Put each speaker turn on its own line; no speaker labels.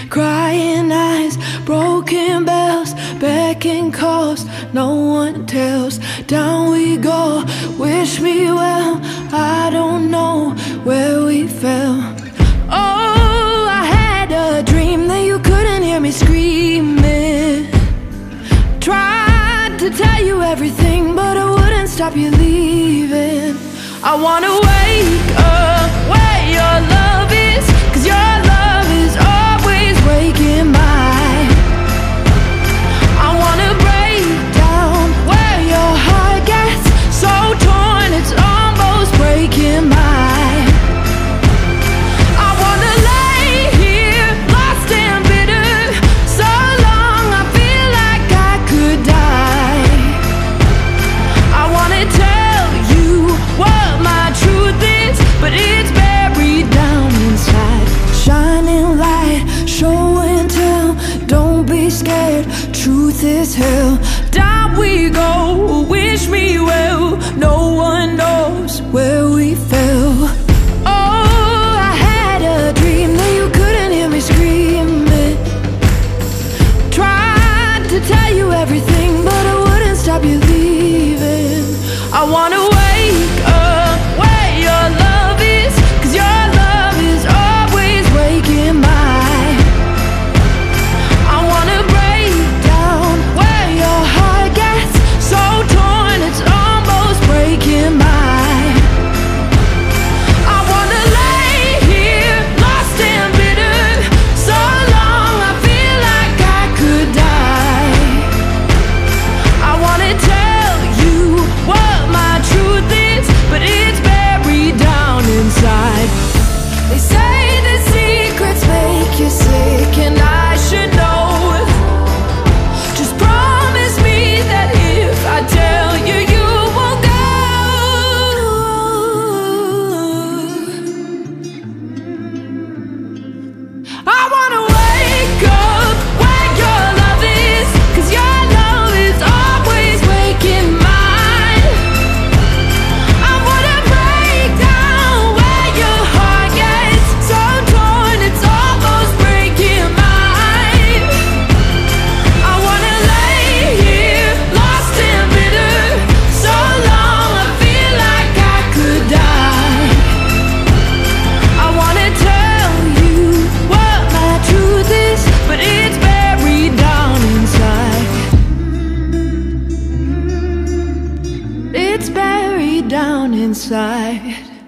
crying eyes, broken bells, begging calls, no one tells. Down we go, wish me well, I don't know where we fell. Oh, I had a dream that you couldn't hear me screaming. Tried to tell you everything, but I wouldn't stop you leaving. I wanna wake up where your love is, 'cause your love is always breaking mine. I wanna break down where your heart gets so torn it's almost breaking mine. I wanna lay here lost and bitter so long I feel like I could die. I wanna tell you what my truth is, but it's buried down inside. Shining light, show and tell, don't be scared, truth is hell. Down we go, wish me well, no one knows where we fell. Oh, I had a dream that you couldn't hear me screaming. Tried to tell you everything, but I wouldn't stop you leaving. I wanna wake up where your love is, 'cause your love is always breaking mine. I wanna break down where your heart gets so torn it's almost breaking mine. I wanna lay here lost and bitter so long I feel like I could die. I wanna tell you what my truth is, but it's buried down inside. They say the secrets make you sick, and I should know. Just promise me that if I tell you, you won't go. I wanna wake up where your love is, 'cause your love is always breaking mine. I wanna break down where your heart gets so torn it's almost breaking mine. I wanna lay here lost and bitter so long I feel like I could die. I wanna tell you what my truth is, but it's buried down inside. It's buried down inside.